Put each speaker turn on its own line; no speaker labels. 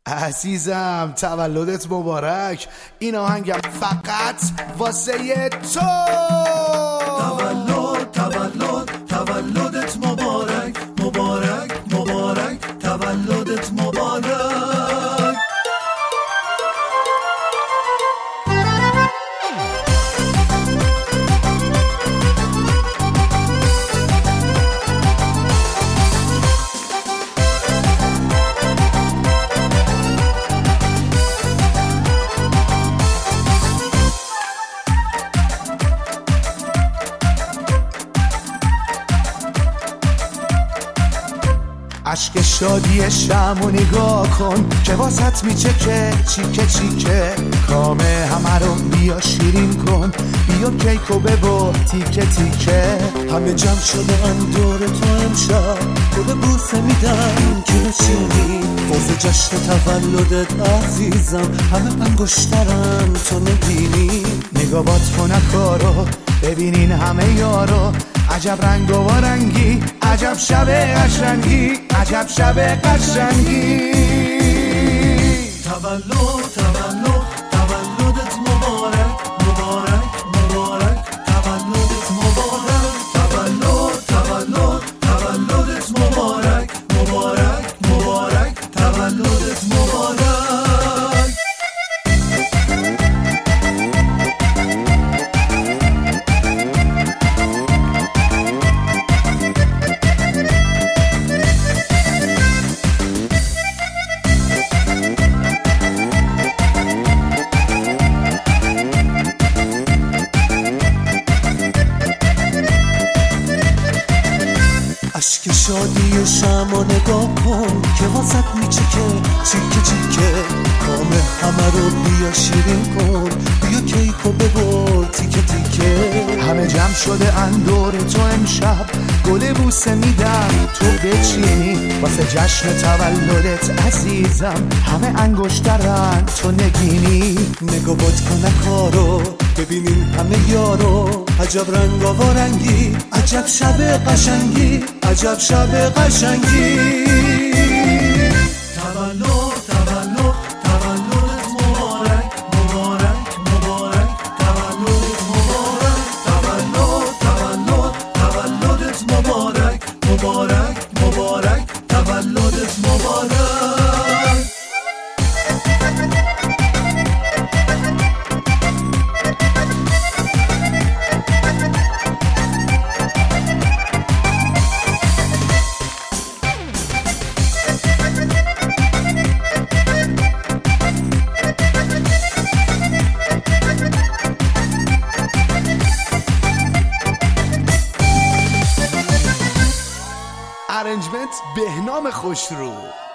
عزیزم تولدت مبارک. این آهنگم فقط واسه تو.
تولدت مبارک، مبارک مبارک، تولدت مبارک.
عشق شادی شمو نگاه کن که واسط میچکه چیکه چیکه. کامه همه رو بیا شیرین کن، بیا کیکو ببر تیکه تیکه.
همه جمع شده ان دور تو امشب، گل بوسه میدن که بشینی واسه جشن تولدت عزیزم. همه انگشترن تو نبینی،
نگاه بات کنه کارو ببینین همه یارو. عجب رنگ و رنگی، عجب شب قشنگی، عجب شب قشنگی.
تولدت مبارک، مبارک مبارک، تولدت مبارک. تولدت مبارک، مبارک مبارک، تولدت مبارک. عشق شادی شمع نگاه کن که واسط میچکه چیکه چیکه. کامه همه رو بیا شیرین کن، بیا کیکو ببر تیکه تیکه.
همه جمع شده اندور تو امشب، گل بوسه میدن تو بچینی واسه جشن تولدت عزیزم. همه انگشترن تو نگینی،
نگاه باد کنه کارو ببینین همه یارو. عجب رنگ و رنگی، عجب شب قشنگی، عجب شب قشنگی. تولدت مبارک، مبارک مبارک، تولدت مبارک. تولدت مبارک، مبارک مبارک، تولدت مبارک.
ارنجمنت بهنام خوشرو.